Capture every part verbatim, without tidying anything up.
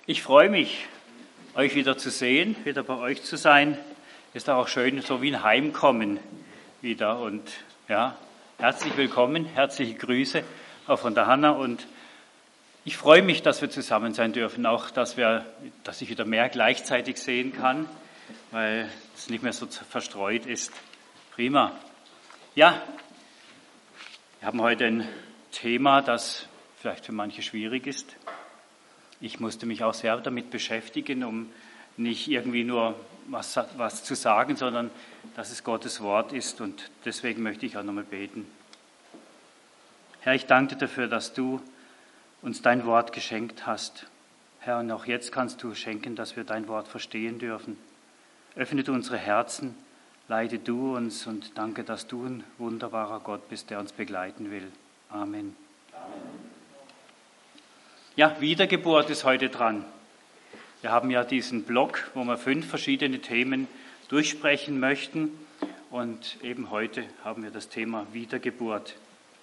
Ich freue mich, euch wieder zu sehen, wieder bei euch zu sein. Ist auch schön, so wie ein Heimkommen wieder. Und ja, herzlich willkommen, herzliche Grüße auch von der Hanna. Und ich freue mich, dass wir zusammen sein dürfen, auch dass wir, dass ich wieder mehr gleichzeitig sehen kann, weil es nicht mehr so verstreut ist. Prima. Ja, wir haben heute ein Thema, das vielleicht für manche schwierig ist. Ich musste mich auch sehr damit beschäftigen, um nicht irgendwie nur was, was zu sagen, sondern dass es Gottes Wort ist. Und deswegen möchte ich auch nochmal beten. Herr, ich danke dir dafür, dass du uns dein Wort geschenkt hast. Herr, und auch jetzt kannst du schenken, dass wir dein Wort verstehen dürfen. Öffne du unsere Herzen, leite du uns und danke, dass du ein wunderbarer Gott bist, der uns begleiten will. Amen. Amen. Ja, Wiedergeburt ist heute dran. Wir haben ja diesen Block, wo wir fünf verschiedene Themen durchsprechen möchten. Und eben heute haben wir das Thema Wiedergeburt.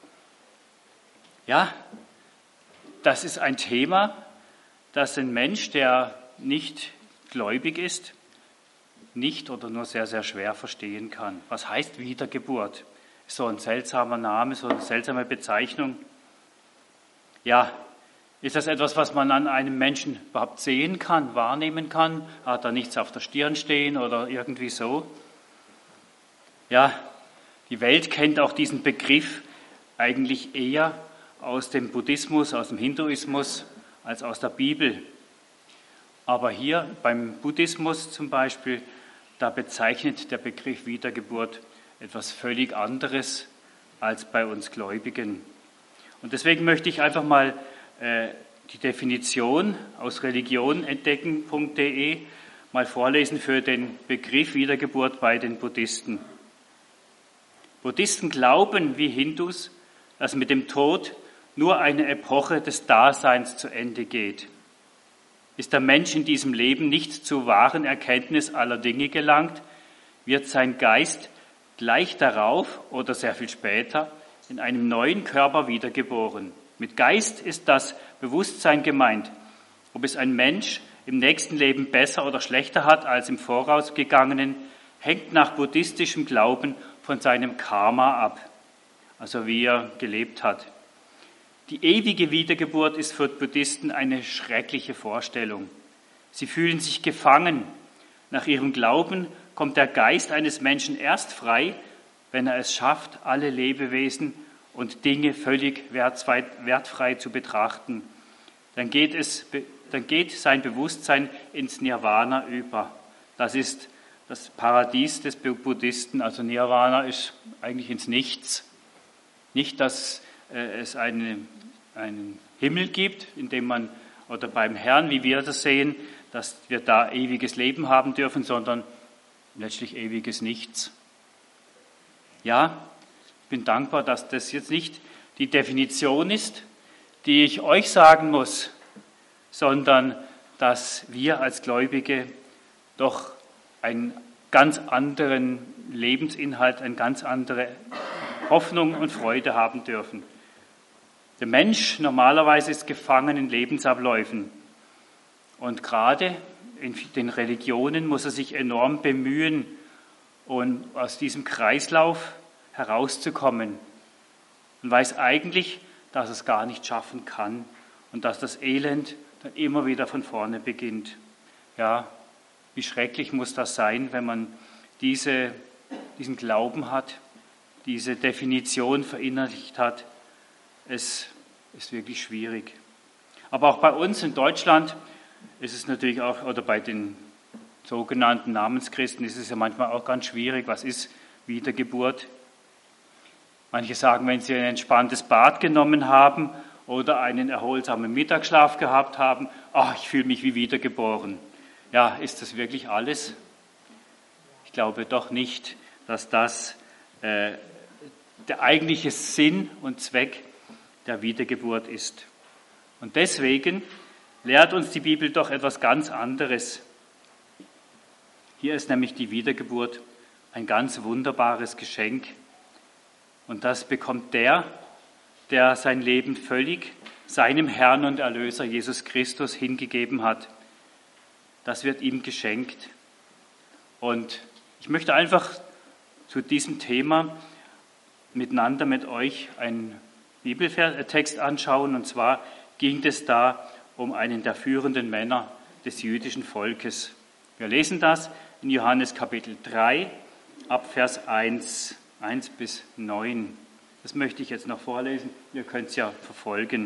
Ja, das ist ein Thema, das ein Mensch, der nicht gläubig ist, nicht oder nur sehr, sehr schwer verstehen kann. Was heißt Wiedergeburt? So ein seltsamer Name, so eine seltsame Bezeichnung. Ja, ist das etwas, was man an einem Menschen überhaupt sehen kann, wahrnehmen kann? Hat da nichts auf der Stirn stehen oder irgendwie so? Ja, die Welt kennt auch diesen Begriff eigentlich eher aus dem Buddhismus, aus dem Hinduismus, als aus der Bibel. Aber hier beim Buddhismus zum Beispiel, da bezeichnet der Begriff Wiedergeburt etwas völlig anderes als bei uns Gläubigen. Und deswegen möchte ich einfach mal die Definition aus religion entdecken punkt de mal vorlesen für den Begriff Wiedergeburt bei den Buddhisten. Buddhisten glauben, wie Hindus, dass mit dem Tod nur eine Epoche des Daseins zu Ende geht. Ist der Mensch in diesem Leben nicht zur wahren Erkenntnis aller Dinge gelangt, wird sein Geist gleich darauf oder sehr viel später in einem neuen Körper wiedergeboren. Mit Geist ist das Bewusstsein gemeint. Ob es ein Mensch im nächsten Leben besser oder schlechter hat als im vorausgegangenen, hängt nach buddhistischem Glauben von seinem Karma ab, also wie er gelebt hat. Die ewige Wiedergeburt ist für Buddhisten eine schreckliche Vorstellung. Sie fühlen sich gefangen. Nach ihrem Glauben kommt der Geist eines Menschen erst frei, wenn er es schafft, alle Lebewesen und Dinge völlig wertfrei zu betrachten. Dann geht, es, dann geht sein Bewusstsein ins Nirvana über. Das ist das Paradies des Buddhisten. Also Nirvana ist eigentlich ins Nichts. Nicht, dass äh, es eine, einen Himmel gibt, in dem man, oder beim Herrn, wie wir das sehen, dass wir da ewiges Leben haben dürfen, sondern letztlich ewiges Nichts. Ja, ich bin dankbar, dass das jetzt nicht die Definition ist, die ich euch sagen muss, sondern dass wir als Gläubige doch einen ganz anderen Lebensinhalt, eine ganz andere Hoffnung und Freude haben dürfen. Der Mensch normalerweise ist gefangen in Lebensabläufen. Und gerade in den Religionen muss er sich enorm bemühen, um aus diesem Kreislauf herauszukommen und weiß eigentlich, dass es gar nicht schaffen kann und dass das Elend dann immer wieder von vorne beginnt. Ja, wie schrecklich muss das sein, wenn man diese, diesen Glauben hat, diese Definition verinnerlicht hat. Es ist wirklich schwierig. Aber auch bei uns in Deutschland ist es natürlich auch, oder bei den sogenannten Namenschristen ist es ja manchmal auch ganz schwierig. Was ist Wiedergeburt? Manche sagen, wenn sie ein entspanntes Bad genommen haben oder einen erholsamen Mittagsschlaf gehabt haben, ach, ich fühle mich wie wiedergeboren. Ja, ist das wirklich alles? Ich glaube doch nicht, dass das äh, der eigentliche Sinn und Zweck der Wiedergeburt ist. Und deswegen lehrt uns die Bibel doch etwas ganz anderes. Hier ist nämlich die Wiedergeburt ein ganz wunderbares Geschenk. Und das bekommt der, der sein Leben völlig seinem Herrn und Erlöser Jesus Christus hingegeben hat. Das wird ihm geschenkt. Und ich möchte einfach zu diesem Thema miteinander mit euch einen Bibeltext anschauen. Und zwar ging es da um einen der führenden Männer des jüdischen Volkes. Wir lesen das in Johannes Kapitel drei, ab Vers eins, eins bis neun. Das möchte ich jetzt noch vorlesen. Ihr könnt es ja verfolgen.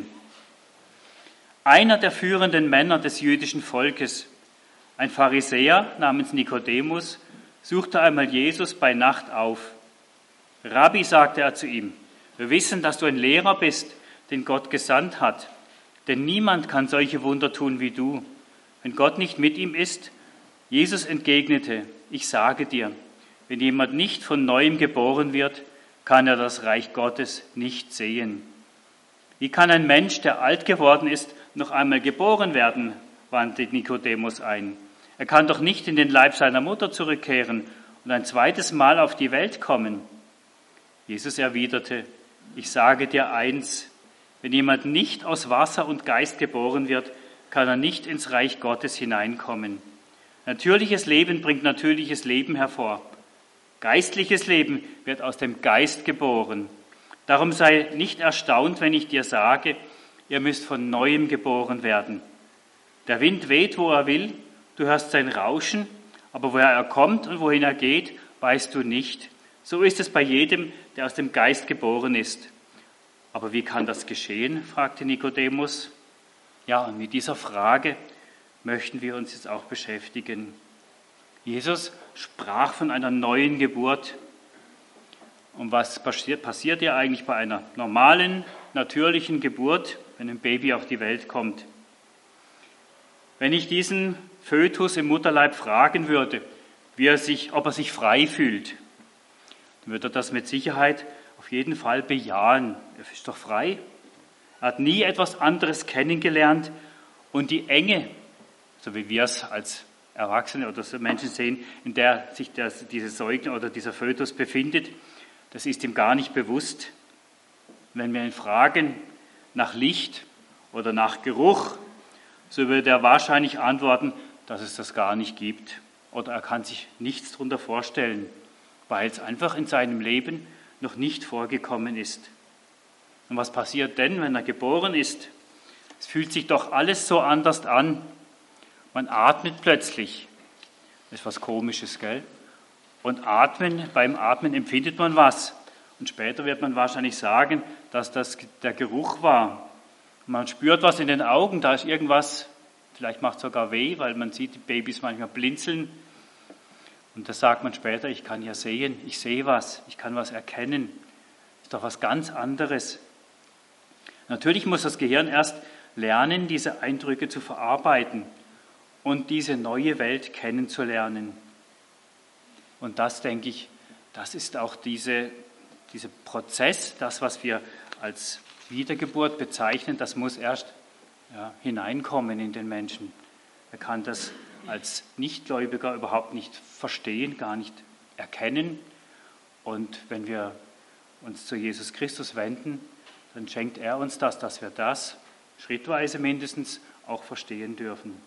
Einer der führenden Männer des jüdischen Volkes, ein Pharisäer namens Nikodemus, suchte einmal Jesus bei Nacht auf. Rabbi, sagte er zu ihm, wir wissen, dass du ein Lehrer bist, den Gott gesandt hat. Denn niemand kann solche Wunder tun wie du, wenn Gott nicht mit ihm ist. Jesus entgegnete, ich sage dir, wenn jemand nicht von Neuem geboren wird, kann er das Reich Gottes nicht sehen. Wie kann ein Mensch, der alt geworden ist, noch einmal geboren werden, wandte Nikodemus ein. Er kann doch nicht in den Leib seiner Mutter zurückkehren und ein zweites Mal auf die Welt kommen. Jesus erwiderte, ich sage dir eins, wenn jemand nicht aus Wasser und Geist geboren wird, kann er nicht ins Reich Gottes hineinkommen. Natürliches Leben bringt natürliches Leben hervor. Geistliches Leben wird aus dem Geist geboren. Darum sei nicht erstaunt, wenn ich dir sage, ihr müsst von Neuem geboren werden. Der Wind weht, wo er will, du hörst sein Rauschen, aber woher er kommt und wohin er geht, weißt du nicht. So ist es bei jedem, der aus dem Geist geboren ist. Aber wie kann das geschehen? Fragte Nikodemus. Ja, und mit dieser Frage möchten wir uns jetzt auch beschäftigen. Jesus sprach von einer neuen Geburt. Und was passiert, passiert ja eigentlich bei einer normalen, natürlichen Geburt, wenn ein Baby auf die Welt kommt? Wenn ich diesen Fötus im Mutterleib fragen würde, wie er sich, ob er sich frei fühlt, dann würde er das mit Sicherheit auf jeden Fall bejahen. Er ist doch frei. Er hat nie etwas anderes kennengelernt und die Enge, so wie wir es als Erwachsene oder so Menschen sehen, in der sich der, diese Säugling oder dieser Fötus befindet, das ist ihm gar nicht bewusst. Wenn wir ihn fragen nach Licht oder nach Geruch, so würde er wahrscheinlich antworten, dass es das gar nicht gibt. Oder er kann sich nichts darunter vorstellen, weil es einfach in seinem Leben noch nicht vorgekommen ist. Und was passiert denn, wenn er geboren ist? Es fühlt sich doch alles so anders an. Man atmet plötzlich. Das ist was Komisches, gell? Und atmen, beim Atmen empfindet man was. Und später wird man wahrscheinlich sagen, dass das der Geruch war. Man spürt was in den Augen, da ist irgendwas, vielleicht macht es sogar weh, weil man sieht die Babys manchmal blinzeln. Und das sagt man später, ich kann ja sehen, ich sehe was, ich kann was erkennen. Das ist doch was ganz anderes. Natürlich muss das Gehirn erst lernen, diese Eindrücke zu verarbeiten und diese neue Welt kennenzulernen. Und das, denke ich, das ist auch diese, dieser Prozess, das, was wir als Wiedergeburt bezeichnen, das muss erst ja, hineinkommen in den Menschen. Er kann das als Nichtgläubiger überhaupt nicht verstehen, gar nicht erkennen. Und wenn wir uns zu Jesus Christus wenden, dann schenkt er uns das, dass wir das schrittweise mindestens auch verstehen dürfen.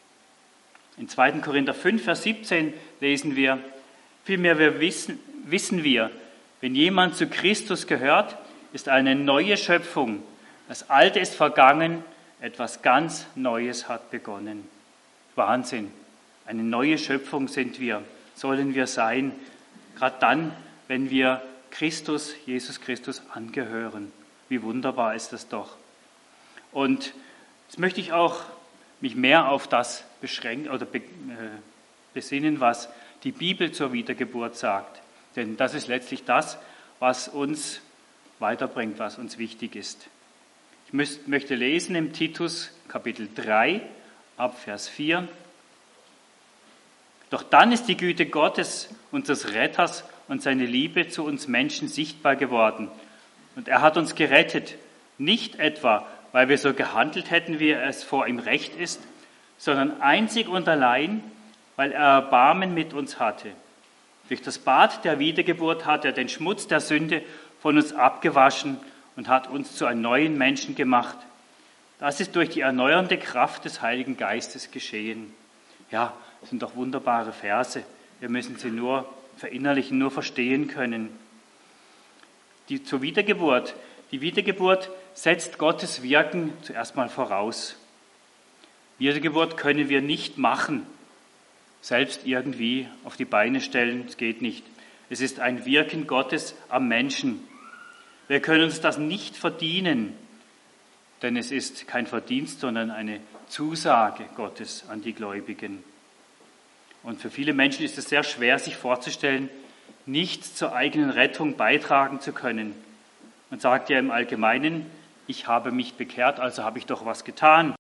In zweiten Korinther fünf, Vers siebzehn lesen wir, vielmehr wir wissen, wissen wir, wenn jemand zu Christus gehört, ist eine neue Schöpfung. Das Alte ist vergangen, etwas ganz Neues hat begonnen. Wahnsinn. Eine neue Schöpfung sind wir, sollen wir sein, gerade dann, wenn wir Christus, Jesus Christus angehören. Wie wunderbar ist das doch. Und jetzt möchte ich auch mich mehr auf das beschränken oder be, äh, besinnen, was die Bibel zur Wiedergeburt sagt. Denn das ist letztlich das, was uns weiterbringt, was uns wichtig ist. Ich müsst, möchte lesen im Titus Kapitel drei, ab Vers vier. Doch dann ist die Güte Gottes, unseres Retters, und seine Liebe zu uns Menschen sichtbar geworden. Und er hat uns gerettet, nicht etwa, weil wir so gehandelt hätten, wie es vor ihm recht ist, sondern einzig und allein, weil er Erbarmen mit uns hatte. Durch das Bad der Wiedergeburt hat er den Schmutz der Sünde von uns abgewaschen und hat uns zu einem neuen Menschen gemacht. Das ist durch die erneuernde Kraft des Heiligen Geistes geschehen. Ja, das sind doch wunderbare Verse. Wir müssen sie nur verinnerlichen, nur verstehen können. Die zur Wiedergeburt. Die Wiedergeburt setzt Gottes Wirken zuerst mal voraus. Wiedergeburt können wir nicht machen, selbst irgendwie auf die Beine stellen, es geht nicht. Es ist ein Wirken Gottes am Menschen. Wir können uns das nicht verdienen, denn es ist kein Verdienst, sondern eine Zusage Gottes an die Gläubigen. Und für viele Menschen ist es sehr schwer, sich vorzustellen, nichts zur eigenen Rettung beitragen zu können. Man sagt ja im Allgemeinen, ich habe mich bekehrt, also habe ich doch was getan.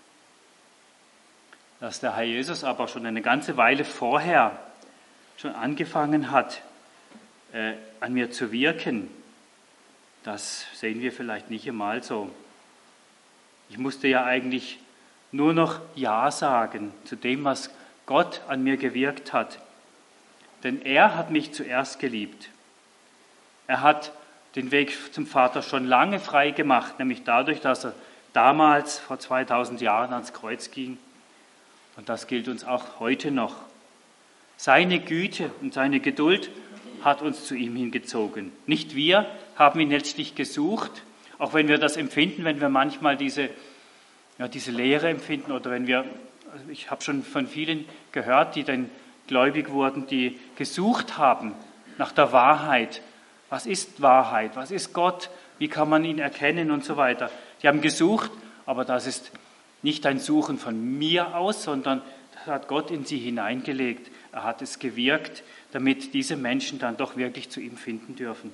Dass der Herr Jesus aber schon eine ganze Weile vorher schon angefangen hat, äh, an mir zu wirken, das sehen wir vielleicht nicht einmal so. Ich musste ja eigentlich nur noch Ja sagen zu dem, was Gott an mir gewirkt hat. Denn er hat mich zuerst geliebt. Er hat den Weg zum Vater schon lange frei gemacht, nämlich dadurch, dass er damals vor zweitausend Jahren ans Kreuz ging. Und das gilt uns auch heute noch. Seine Güte und seine Geduld hat uns zu ihm hingezogen. Nicht wir haben ihn letztlich gesucht, auch wenn wir das empfinden, wenn wir manchmal diese, ja, diese Leere empfinden oder wenn wir, ich habe schon von vielen gehört, die dann gläubig wurden, die gesucht haben nach der Wahrheit. Was ist Wahrheit? Was ist Gott? Wie kann man ihn erkennen und so weiter? Die haben gesucht, aber das ist nicht ein Suchen von mir aus, sondern das hat Gott in sie hineingelegt. Er hat es gewirkt, damit diese Menschen dann doch wirklich zu ihm finden dürfen.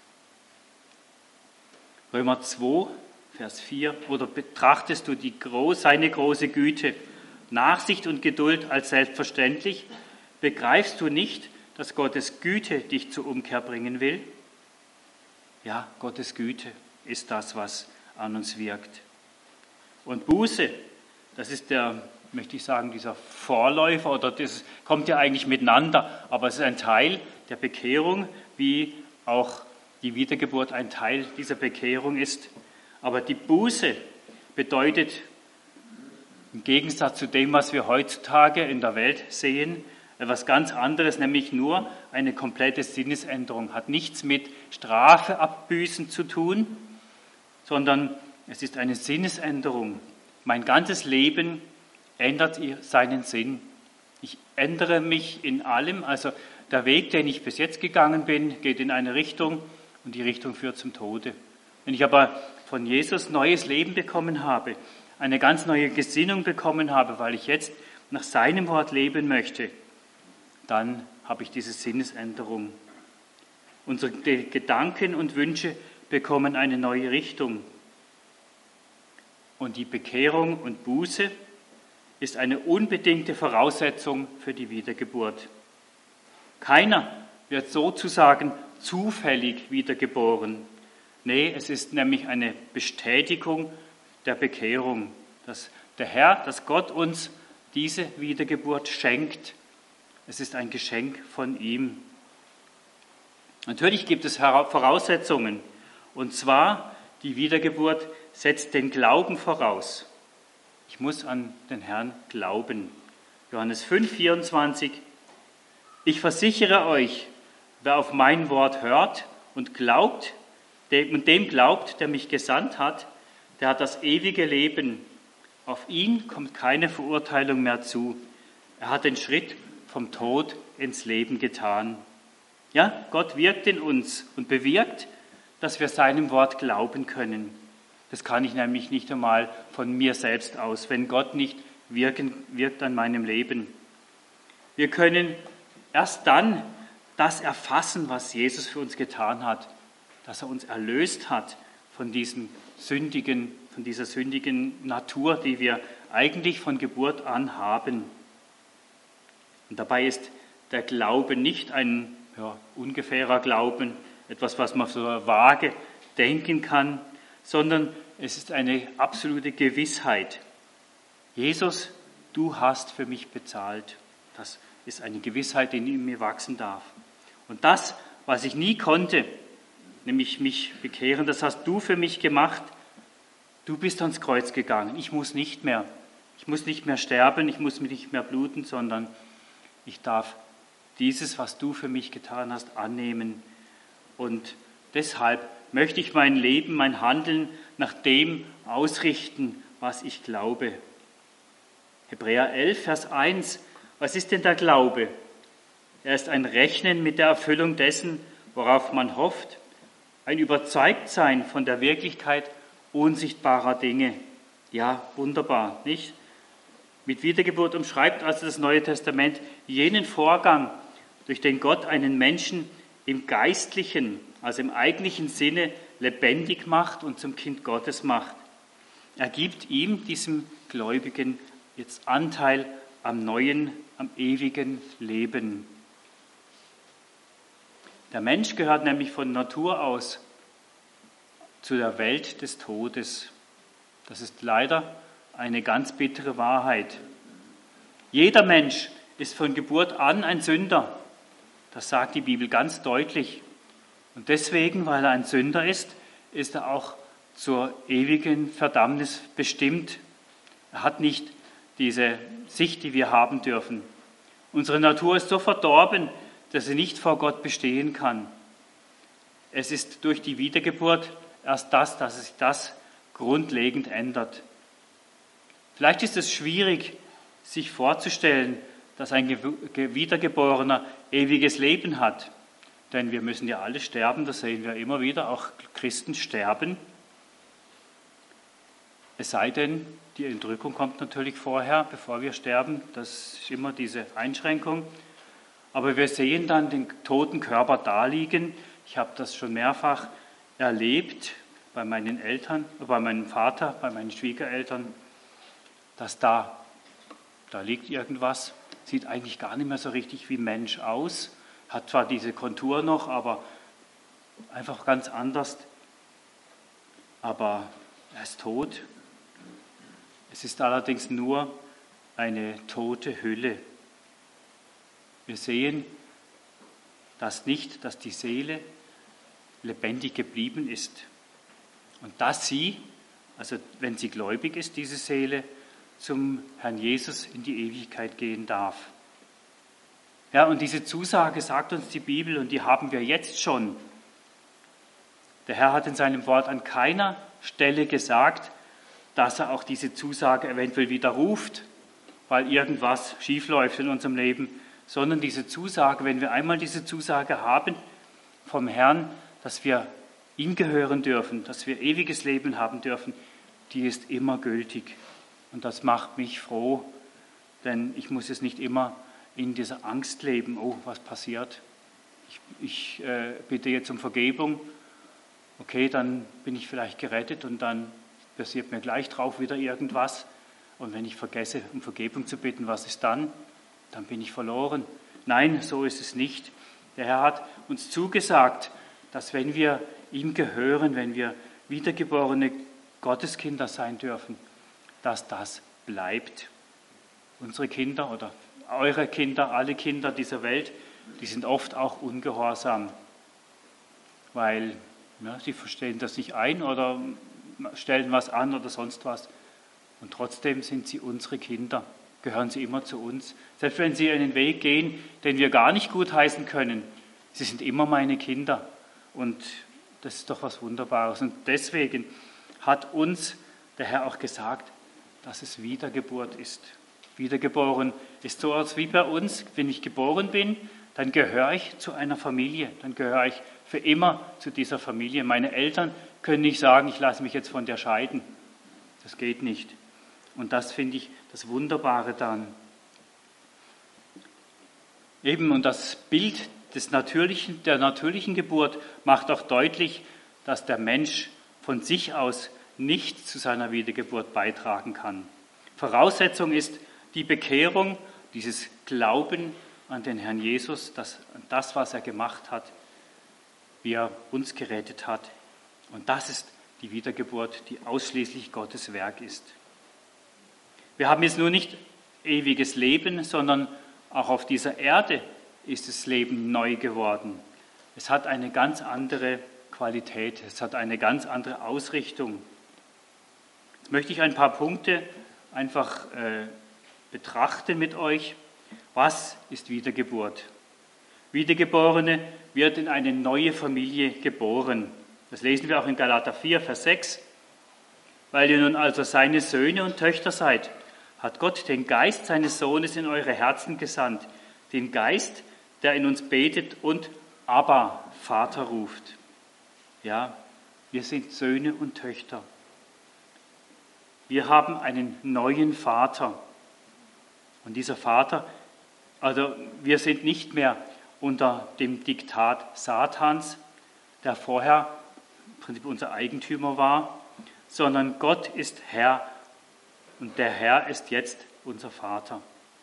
Römer zwei, Vers vier. Oder betrachtest du die, seine große Güte, Nachsicht und Geduld als selbstverständlich? Begreifst du nicht, dass Gottes Güte dich zur Umkehr bringen will? Ja, Gottes Güte ist das, was an uns wirkt. Und Buße, das ist der, möchte ich sagen, dieser Vorläufer, oder das kommt ja eigentlich miteinander, aber es ist ein Teil der Bekehrung, wie auch die Wiedergeburt ein Teil dieser Bekehrung ist. Aber die Buße bedeutet, im Gegensatz zu dem, was wir heutzutage in der Welt sehen, etwas ganz anderes, nämlich nur eine komplette Sinnesänderung. Hat nichts mit Strafe abbüßen zu tun, sondern es ist eine Sinnesänderung. Mein ganzes Leben ändert seinen Sinn. Ich ändere mich in allem. Also der Weg, den ich bis jetzt gegangen bin, geht in eine Richtung und die Richtung führt zum Tode. Wenn ich aber von Jesus neues Leben bekommen habe, eine ganz neue Gesinnung bekommen habe, weil ich jetzt nach seinem Wort leben möchte, dann habe ich diese Sinnesänderung. Unsere Gedanken und Wünsche bekommen eine neue Richtung. Und die Bekehrung und Buße ist eine unbedingte Voraussetzung für die Wiedergeburt. Keiner wird sozusagen zufällig wiedergeboren. Nee, es ist nämlich eine Bestätigung der Bekehrung, dass der Herr, dass Gott uns diese Wiedergeburt schenkt. Es ist ein Geschenk von ihm. Natürlich gibt es Voraussetzungen, und zwar die Wiedergeburt setzt den Glauben voraus. Ich muss an den Herrn glauben. Johannes fünf, vierundzwanzig. Ich versichere euch, wer auf mein Wort hört und glaubt, dem, und dem glaubt, der mich gesandt hat, der hat das ewige Leben. Auf ihn kommt keine Verurteilung mehr zu. Er hat den Schritt vom Tod ins Leben getan. Ja, Gott wirkt in uns und bewirkt, dass wir seinem Wort glauben können. Das kann ich nämlich nicht einmal von mir selbst aus, wenn Gott nicht wirken, wirkt an meinem Leben. Wir können erst dann das erfassen, was Jesus für uns getan hat, dass er uns erlöst hat von diesem sündigen, von dieser sündigen Natur, die wir eigentlich von Geburt an haben. Und dabei ist der Glaube nicht ein ja, ungefährer Glauben, etwas, was man so vage denken kann, sondern es ist eine absolute Gewissheit. Jesus, du hast für mich bezahlt. Das ist eine Gewissheit, die in mir wachsen darf. Und das, was ich nie konnte, nämlich mich bekehren. Das hast du für mich gemacht. Du bist ans Kreuz gegangen. Ich muss nicht mehr. Ich muss nicht mehr sterben, ich muss nicht mehr bluten, sondern ich darf dieses, was du für mich getan hast, annehmen. Und deshalb möchte ich mein Leben, mein Handeln nach dem ausrichten, was ich glaube. Hebräer elf, Vers eins. Was ist denn der Glaube? Er ist ein Rechnen mit der Erfüllung dessen, worauf man hofft, ein Überzeugtsein von der Wirklichkeit unsichtbarer Dinge. Ja, wunderbar, nicht? Mit Wiedergeburt umschreibt also das Neue Testament jenen Vorgang, durch den Gott einen Menschen im geistlichen, also im eigentlichen Sinne lebendig macht und zum Kind Gottes macht. Er gibt ihm, diesem Gläubigen, jetzt Anteil am neuen, am ewigen Leben. Der Mensch gehört nämlich von Natur aus zu der Welt des Todes. Das ist leider eine ganz bittere Wahrheit. Jeder Mensch ist von Geburt an ein Sünder. Das sagt die Bibel ganz deutlich. Und deswegen, weil er ein Sünder ist, ist er auch zur ewigen Verdammnis bestimmt. Er hat nicht diese Sicht, die wir haben dürfen. Unsere Natur ist so verdorben, dass sie nicht vor Gott bestehen kann. Es ist durch die Wiedergeburt erst das, dass sich das grundlegend ändert. Vielleicht ist es schwierig, sich vorzustellen, dass ein Wiedergeborener ewiges Leben hat. Denn wir müssen ja alle sterben, das sehen wir immer wieder, auch Christen sterben. Es sei denn, die Entrückung kommt natürlich vorher, bevor wir sterben. Das ist immer diese Einschränkung. Aber wir sehen dann den toten Körper daliegen. Ich habe das schon mehrfach erlebt bei meinen Eltern, bei meinem Vater, bei meinen Schwiegereltern, dass da, da liegt irgendwas, sieht eigentlich gar nicht mehr so richtig wie Mensch aus, hat zwar diese Kontur noch, aber einfach ganz anders. Aber er ist tot. Es ist allerdings nur eine tote Hülle. Wir sehen das nicht, dass die Seele lebendig geblieben ist. Und dass sie, also wenn sie gläubig ist, diese Seele, zum Herrn Jesus in die Ewigkeit gehen darf. Ja, und diese Zusage sagt uns die Bibel und die haben wir jetzt schon. Der Herr hat in seinem Wort an keiner Stelle gesagt, dass er auch diese Zusage eventuell widerruft, weil irgendwas schiefläuft in unserem Leben, sondern diese Zusage, wenn wir einmal diese Zusage haben vom Herrn, dass wir ihm gehören dürfen, dass wir ewiges Leben haben dürfen, die ist immer gültig. Und das macht mich froh, denn ich muss jetzt nicht immer in dieser Angst leben, oh, was passiert? Ich, ich äh, bitte jetzt um Vergebung, okay, dann bin ich vielleicht gerettet und dann passiert mir gleich drauf wieder irgendwas. Und wenn ich vergesse, um Vergebung zu bitten, was ist dann? Dann bin ich verloren. Nein, so ist es nicht. Der Herr hat uns zugesagt, dass wenn wir ihm gehören, wenn wir wiedergeborene Gotteskinder sein dürfen, dass das bleibt. Unsere Kinder oder eure Kinder, alle Kinder dieser Welt, die sind oft auch ungehorsam, weil ja, sie verstehen das nicht ein oder stellen was an oder sonst was. Und trotzdem sind sie unsere Kinder, gehören sie immer zu uns. Selbst wenn sie einen Weg gehen, den wir gar nicht gutheißen können, sie sind immer meine Kinder. Und das ist doch was Wunderbares. Und deswegen hat uns der Herr auch gesagt, dass es Wiedergeburt ist. Wiedergeboren ist so, als wie bei uns, wenn ich geboren bin, dann gehöre ich zu einer Familie, dann gehöre ich für immer zu dieser Familie. Meine Eltern können nicht sagen, ich lasse mich jetzt von der scheiden. Das geht nicht. Und das finde ich das Wunderbare dann. Eben, und das Bild des natürlichen, der natürlichen Geburt macht auch deutlich, dass der Mensch von sich aus nicht zu seiner Wiedergeburt beitragen kann. Voraussetzung ist die Bekehrung, dieses Glauben an den Herrn Jesus, dass an das, was er gemacht hat, wie er uns gerettet hat. Und das ist die Wiedergeburt, die ausschließlich Gottes Werk ist. Wir haben jetzt nur nicht ewiges Leben, sondern auch auf dieser Erde ist das Leben neu geworden. Es hat eine ganz andere Qualität. Es hat eine ganz andere Ausrichtung. Jetzt möchte ich ein paar Punkte einfach äh, betrachten mit euch. Was ist Wiedergeburt? Wiedergeborene wird in eine neue Familie geboren. Das lesen wir auch in Galater vier, Vers sechs. Weil ihr nun also seine Söhne und Töchter seid, hat Gott den Geist seines Sohnes in eure Herzen gesandt, den Geist, der in uns betet und Abba, Vater ruft. Ja, wir sind Söhne und Töchter. Wir haben einen neuen Vater. Und dieser Vater, also wir sind nicht mehr unter dem Diktat Satans, der vorher im Prinzip unser Eigentümer war, sondern Gott ist Herr und der Herr ist jetzt unser Vater.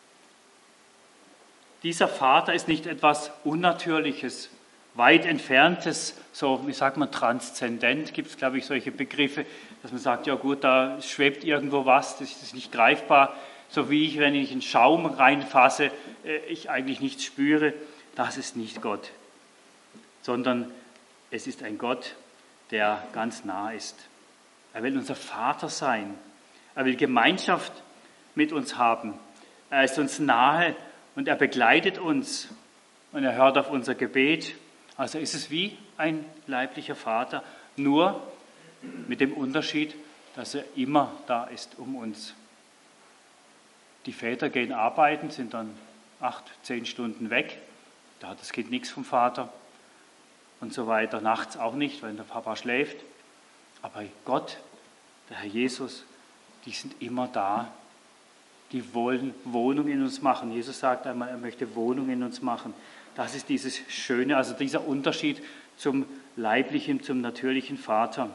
Dieser Vater ist nicht etwas Unnatürliches, weit Entferntes, so, wie sagt man, transzendent, gibt es, glaube ich, solche Begriffe, dass man sagt, ja gut, da schwebt irgendwo was, das ist nicht greifbar, so wie ich, wenn ich in Schaum reinfasse, ich eigentlich nichts spüre. Das ist nicht Gott, sondern es ist ein Gott, der ganz nah ist. Er will unser Vater sein. Er will Gemeinschaft mit uns haben. Er ist uns nahe und er begleitet uns und er hört auf unser Gebet. Also ist es wie ein leiblicher Vater, nur mit dem Unterschied, dass er immer da ist um uns. Die Väter gehen arbeiten, sind dann acht, zehn Stunden weg. Da hat das Kind nichts vom Vater und so weiter. Nachts auch nicht, weil der Papa schläft. Aber Gott, der Herr Jesus, die sind immer da. Die wollen Wohnung in uns machen. Jesus sagt einmal, er möchte Wohnung in uns machen. Das ist dieses Schöne, also dieser Unterschied zum leiblichen, zum natürlichen Vater.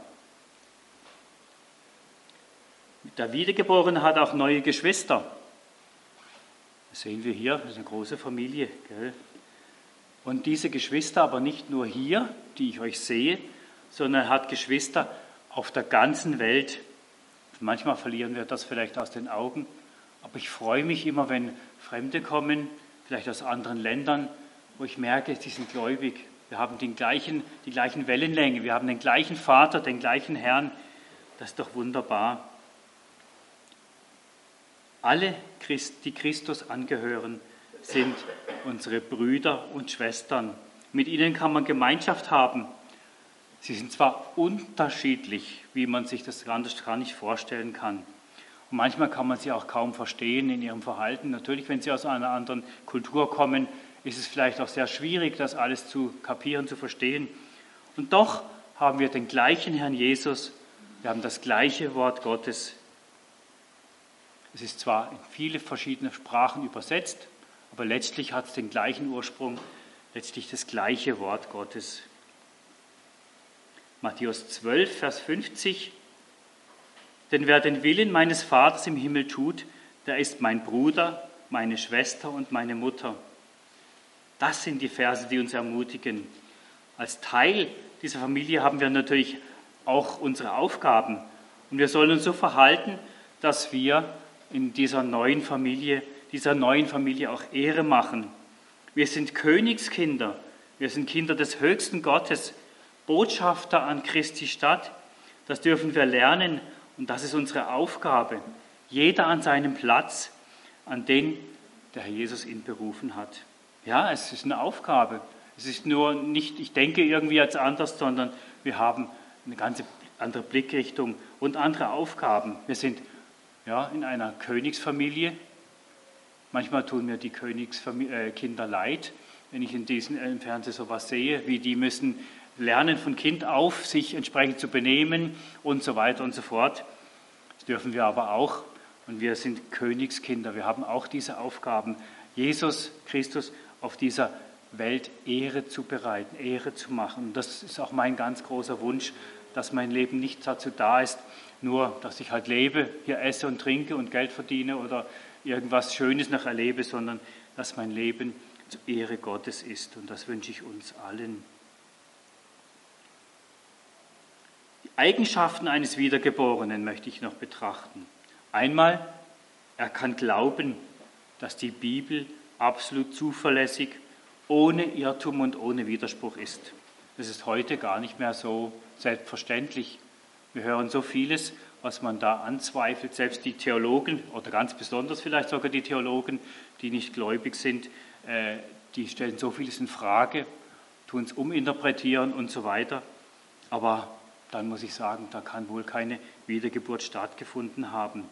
Der Wiedergeborene hat auch neue Geschwister. Das sehen wir hier, das ist eine große Familie. Gell? Und diese Geschwister aber nicht nur hier, die ich euch sehe, sondern er hat Geschwister auf der ganzen Welt. Manchmal verlieren wir das vielleicht aus den Augen, aber ich freue mich immer, wenn Fremde kommen, vielleicht aus anderen Ländern, wo ich merke, sie sind gläubig. Wir haben den gleichen, die gleichen Wellenlänge, wir haben den gleichen Vater, den gleichen Herrn. Das ist doch wunderbar. Alle, die Christus angehören, sind unsere Brüder und Schwestern. Mit ihnen kann man Gemeinschaft haben. Sie sind zwar unterschiedlich, wie man sich das gar nicht vorstellen kann. Und manchmal kann man sie auch kaum verstehen in ihrem Verhalten. Natürlich, wenn sie aus einer anderen Kultur kommen, ist es vielleicht auch sehr schwierig, das alles zu kapieren, zu verstehen. Und doch haben wir den gleichen Herrn Jesus, wir haben das gleiche Wort Gottes. Es ist zwar in viele verschiedene Sprachen übersetzt, aber letztlich hat es den gleichen Ursprung, letztlich das gleiche Wort Gottes. Matthäus zwölf, Vers fünfzig. Denn wer den Willen meines Vaters im Himmel tut, der ist mein Bruder, meine Schwester und meine Mutter. Das sind die Verse, die uns ermutigen. Als Teil dieser Familie haben wir natürlich auch unsere Aufgaben. Und wir sollen uns so verhalten, dass wir in dieser neuen Familie, dieser neuen Familie auch Ehre machen. Wir sind Königskinder, wir sind Kinder des höchsten Gottes, Botschafter an Christi Stadt. Das dürfen wir lernen und das ist unsere Aufgabe. Jeder an seinem Platz, an den der Herr Jesus ihn berufen hat. Ja, es ist eine Aufgabe. Es ist nur nicht, ich denke irgendwie jetzt anders, sondern wir haben eine ganz andere Blickrichtung und andere Aufgaben. Wir sind ja, in einer Königsfamilie. Manchmal tun mir die Königskinder leid, wenn ich in diesem im Fernsehen sowas sehe, wie die müssen lernen von Kind auf, sich entsprechend zu benehmen und so weiter und so fort. Das dürfen wir aber auch. Und wir sind Königskinder. Wir haben auch diese Aufgaben, Jesus Christus auf dieser Welt Ehre zu bereiten, Ehre zu machen. Und das ist auch mein ganz großer Wunsch, dass mein Leben nicht dazu da ist, nur, dass ich halt lebe, hier esse und trinke und Geld verdiene oder irgendwas Schönes noch erlebe, sondern dass mein Leben zur Ehre Gottes ist. Und das wünsche ich uns allen. Die Eigenschaften eines Wiedergeborenen möchte ich noch betrachten. Einmal, er kann glauben, dass die Bibel absolut zuverlässig, ohne Irrtum und ohne Widerspruch ist. Das ist heute gar nicht mehr so selbstverständlich. Wir hören so vieles, was man da anzweifelt. Selbst die Theologen, oder ganz besonders vielleicht sogar die Theologen, die nicht gläubig sind, äh, die stellen so vieles in Frage, tun es uminterpretieren und so weiter. Aber dann muss ich sagen, da kann wohl keine Wiedergeburt stattgefunden haben.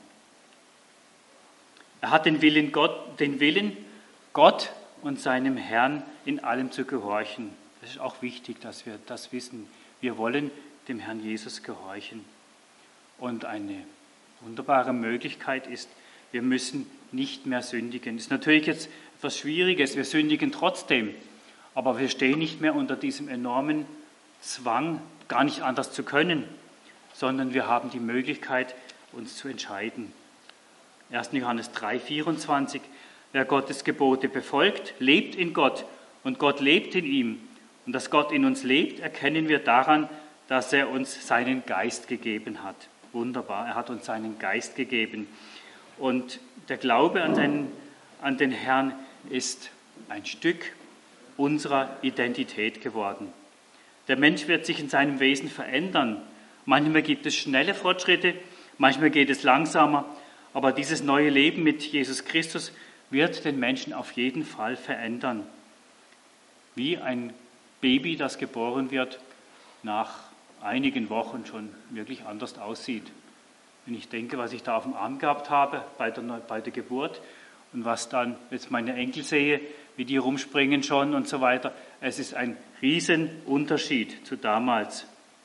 Er hat den Willen, Gott, den Willen, Gott und seinem Herrn in allem zu gehorchen. Das ist auch wichtig, dass wir das wissen. Wir wollen dem Herrn Jesus gehorchen. Und eine wunderbare Möglichkeit ist, wir müssen nicht mehr sündigen. Das ist natürlich jetzt etwas Schwieriges, wir sündigen trotzdem, aber wir stehen nicht mehr unter diesem enormen Zwang, gar nicht anders zu können, sondern wir haben die Möglichkeit, uns zu entscheiden. erster Johannes drei, vierundzwanzig, wer Gottes Gebote befolgt, lebt in Gott und Gott lebt in ihm. Und dass Gott in uns lebt, erkennen wir daran, dass er uns seinen Geist gegeben hat. Wunderbar, er hat uns seinen Geist gegeben. Und der Glaube an den, an den Herrn ist ein Stück unserer Identität geworden. Der Mensch wird sich in seinem Wesen verändern. Manchmal gibt es schnelle Fortschritte, manchmal geht es langsamer, aber dieses neue Leben mit Jesus Christus wird den Menschen auf jeden Fall verändern. Wie ein Baby, das geboren wird, nach einigen Wochen schon wirklich anders aussieht. Wenn ich denke, was ich da auf dem Arm gehabt habe bei der, bei der Geburt und was dann jetzt meine Enkel sehe, wie die rumspringen schon und so weiter. Es ist ein Riesenunterschied zu damals.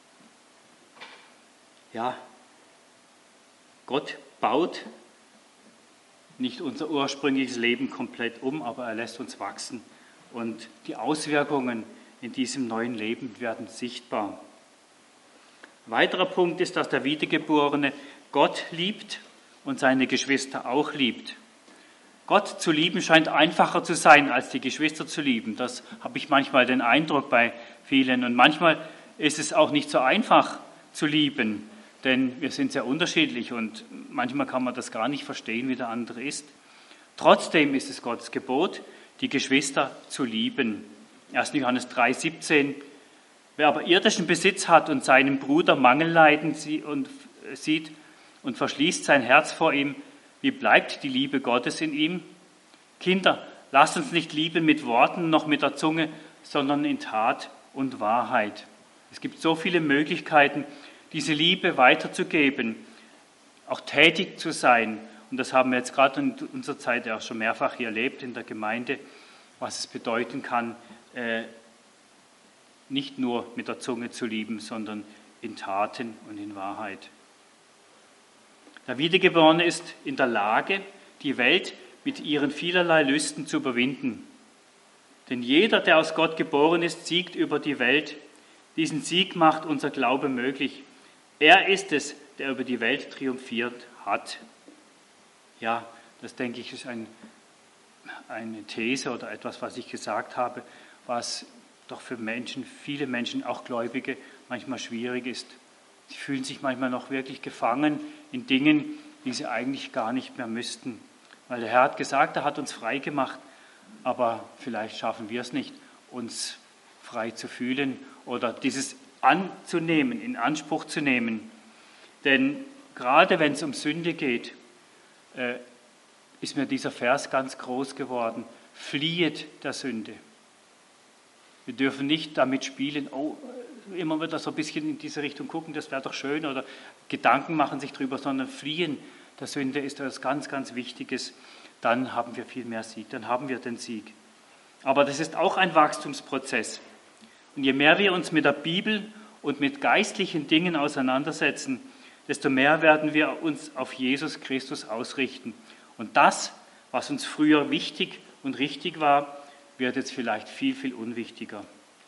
Ja, Gott baut nicht unser ursprüngliches Leben komplett um, aber er lässt uns wachsen. Und die Auswirkungen in diesem neuen Leben werden sichtbar. Ein weiterer Punkt ist, dass der Wiedergeborene Gott liebt und seine Geschwister auch liebt. Gott zu lieben scheint einfacher zu sein, als die Geschwister zu lieben. Das habe ich manchmal den Eindruck bei vielen. Und manchmal ist es auch nicht so einfach zu lieben, denn wir sind sehr unterschiedlich und manchmal kann man das gar nicht verstehen, wie der andere ist. Trotzdem ist es Gottes Gebot, die Geschwister zu lieben. erster Johannes drei, siebzehn. Wer aber irdischen Besitz hat und seinem Bruder Mangel leiden sieht und verschließt sein Herz vor ihm, wie bleibt die Liebe Gottes in ihm? Kinder, lasst uns nicht lieben mit Worten noch mit der Zunge, sondern in Tat und Wahrheit. Es gibt so viele Möglichkeiten, diese Liebe weiterzugeben, auch tätig zu sein. Und das haben wir jetzt gerade in unserer Zeit ja auch schon mehrfach hier erlebt in der Gemeinde, was es bedeuten kann, äh, nicht nur mit der Zunge zu lieben, sondern in Taten und in Wahrheit. Der Wiedergeborene ist in der Lage, die Welt mit ihren vielerlei Lüsten zu überwinden. Denn jeder, der aus Gott geboren ist, siegt über die Welt. Diesen Sieg macht unser Glaube möglich. Er ist es, der über die Welt triumphiert hat. Ja, das denke ich, ist ein, eine These oder etwas, was ich gesagt habe, was doch für Menschen, viele Menschen, auch Gläubige, manchmal schwierig ist. Sie fühlen sich manchmal noch wirklich gefangen in Dingen, die sie eigentlich gar nicht mehr müssten. Weil der Herr hat gesagt, er hat uns frei gemacht, aber vielleicht schaffen wir es nicht, uns frei zu fühlen oder dieses anzunehmen, in Anspruch zu nehmen. Denn gerade wenn es um Sünde geht, äh, ist mir dieser Vers ganz groß geworden. Fliehet der Sünde. Wir dürfen nicht damit spielen, oh, immer wieder so ein bisschen in diese Richtung gucken, das wäre doch schön, oder Gedanken machen sich drüber, sondern fliehen der Sünde ist etwas ganz, ganz Wichtiges. Dann haben wir viel mehr Sieg, dann haben wir den Sieg. Aber das ist auch ein Wachstumsprozess. Und je mehr wir uns mit der Bibel und mit geistlichen Dingen auseinandersetzen, desto mehr werden wir uns auf Jesus Christus ausrichten. Und das, was uns früher wichtig und richtig war, wird jetzt vielleicht viel, viel unwichtiger.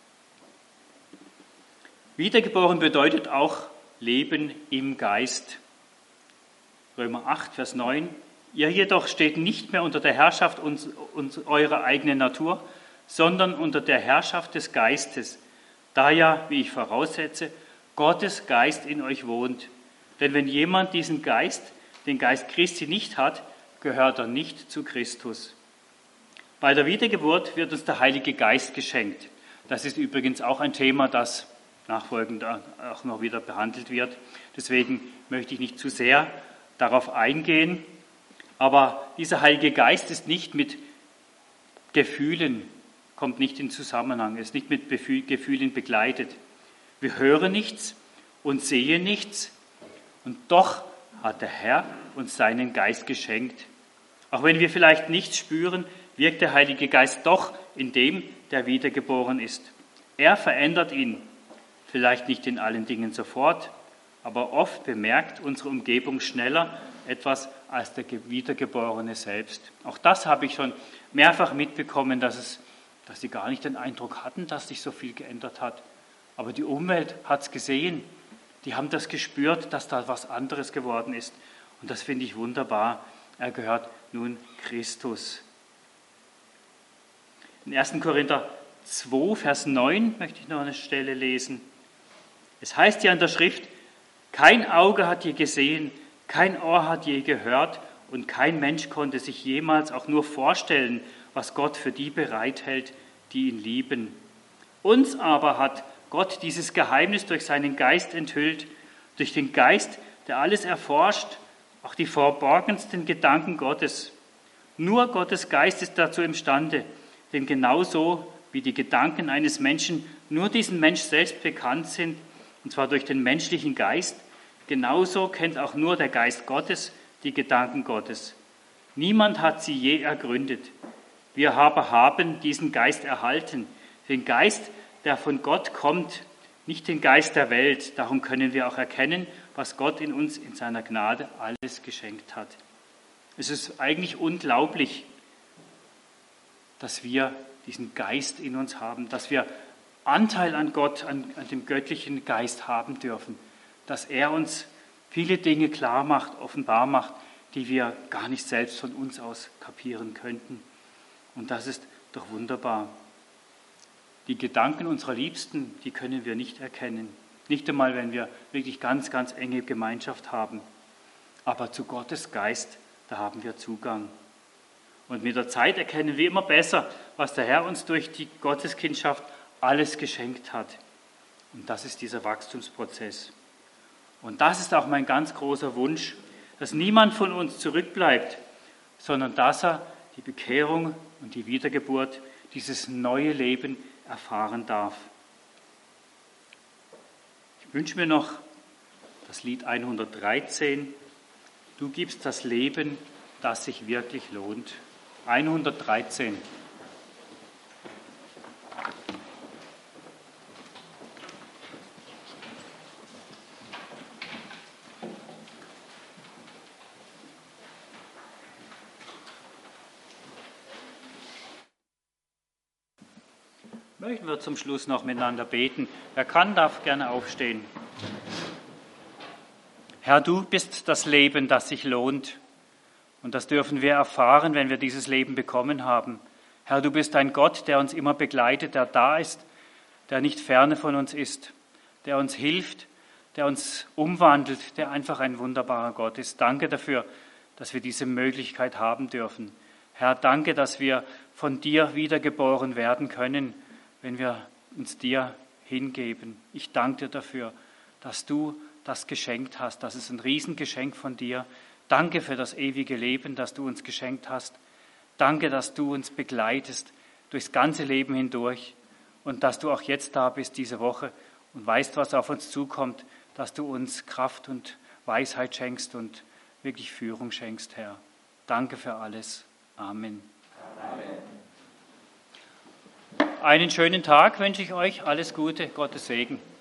Wiedergeboren bedeutet auch Leben im Geist. Römer acht, Vers neun. Ihr jedoch steht nicht mehr unter der Herrschaft uns, uns, eurer eigenen Natur, sondern unter der Herrschaft des Geistes, da ja, wie ich voraussetze, Gottes Geist in euch wohnt. Denn wenn jemand diesen Geist, den Geist Christi nicht hat, gehört er nicht zu Christus. Bei der Wiedergeburt wird uns der Heilige Geist geschenkt. Das ist übrigens auch ein Thema, das nachfolgend auch noch wieder behandelt wird. Deswegen möchte ich nicht zu sehr darauf eingehen. Aber dieser Heilige Geist ist nicht mit Gefühlen, kommt nicht in Zusammenhang, ist nicht mit Gefühlen begleitet. Wir hören nichts und sehen nichts und doch hat der Herr uns seinen Geist geschenkt. Auch wenn wir vielleicht nichts spüren, wirkt der Heilige Geist doch in dem, der wiedergeboren ist. Er verändert ihn, vielleicht nicht in allen Dingen sofort, aber oft bemerkt unsere Umgebung schneller etwas als der Wiedergeborene selbst. Auch das habe ich schon mehrfach mitbekommen, dass, es, dass sie gar nicht den Eindruck hatten, dass sich so viel geändert hat. Aber die Umwelt hat es gesehen. Die haben das gespürt, dass da was anderes geworden ist. Und das finde ich wunderbar. Er gehört nun Christus. In ersten Korinther zwei, Vers neun möchte ich noch eine Stelle lesen. Es heißt ja in der Schrift, kein Auge hat je gesehen, kein Ohr hat je gehört und kein Mensch konnte sich jemals auch nur vorstellen, was Gott für die bereithält, die ihn lieben. Uns aber hat Gott dieses Geheimnis durch seinen Geist enthüllt, durch den Geist, der alles erforscht, auch die verborgensten Gedanken Gottes. Nur Gottes Geist ist dazu imstande, denn genauso wie die Gedanken eines Menschen nur diesem Mensch selbst bekannt sind, und zwar durch den menschlichen Geist, genauso kennt auch nur der Geist Gottes die Gedanken Gottes. Niemand hat sie je ergründet. Wir aber haben diesen Geist erhalten, den Geist, der von Gott kommt, nicht den Geist der Welt. Darum können wir auch erkennen, was Gott in uns in seiner Gnade alles geschenkt hat. Es ist eigentlich unglaublich, dass wir diesen Geist in uns haben, dass wir Anteil an Gott, an, an dem göttlichen Geist haben dürfen, dass er uns viele Dinge klar macht, offenbar macht, die wir gar nicht selbst von uns aus kapieren könnten. Und das ist doch wunderbar. Die Gedanken unserer Liebsten, die können wir nicht erkennen. Nicht einmal, wenn wir wirklich ganz, ganz enge Gemeinschaft haben. Aber zu Gottes Geist, da haben wir Zugang. Und mit der Zeit erkennen wir immer besser, was der Herr uns durch die Gotteskindschaft alles geschenkt hat. Und das ist dieser Wachstumsprozess. Und das ist auch mein ganz großer Wunsch, dass niemand von uns zurückbleibt, sondern dass er die Bekehrung und die Wiedergeburt, dieses neue Leben erfahren darf. Ich wünsche mir noch das Lied hundertdreizehn, Du gibst das Leben, das sich wirklich lohnt. hundertdreizehn. Möchten wir zum Schluss noch miteinander beten. Wer kann, darf gerne aufstehen. Herr, du bist das Leben, das sich lohnt. Und das dürfen wir erfahren, wenn wir dieses Leben bekommen haben. Herr, du bist ein Gott, der uns immer begleitet, der da ist, der nicht ferne von uns ist, der uns hilft, der uns umwandelt, der einfach ein wunderbarer Gott ist. Danke dafür, dass wir diese Möglichkeit haben dürfen. Herr, danke, dass wir von dir wiedergeboren werden können, wenn wir uns dir hingeben. Ich danke dir dafür, dass du das geschenkt hast. Das ist ein Riesengeschenk von dir. Danke für das ewige Leben, das du uns geschenkt hast. Danke, dass du uns begleitest durchs ganze Leben hindurch und dass du auch jetzt da bist diese Woche und weißt, was auf uns zukommt, dass du uns Kraft und Weisheit schenkst und wirklich Führung schenkst, Herr. Danke für alles. Amen. Amen. Einen schönen Tag wünsche ich euch. Alles Gute, Gottes Segen.